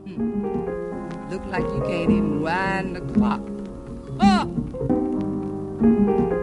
Look like you can't even wind the clock. Oh!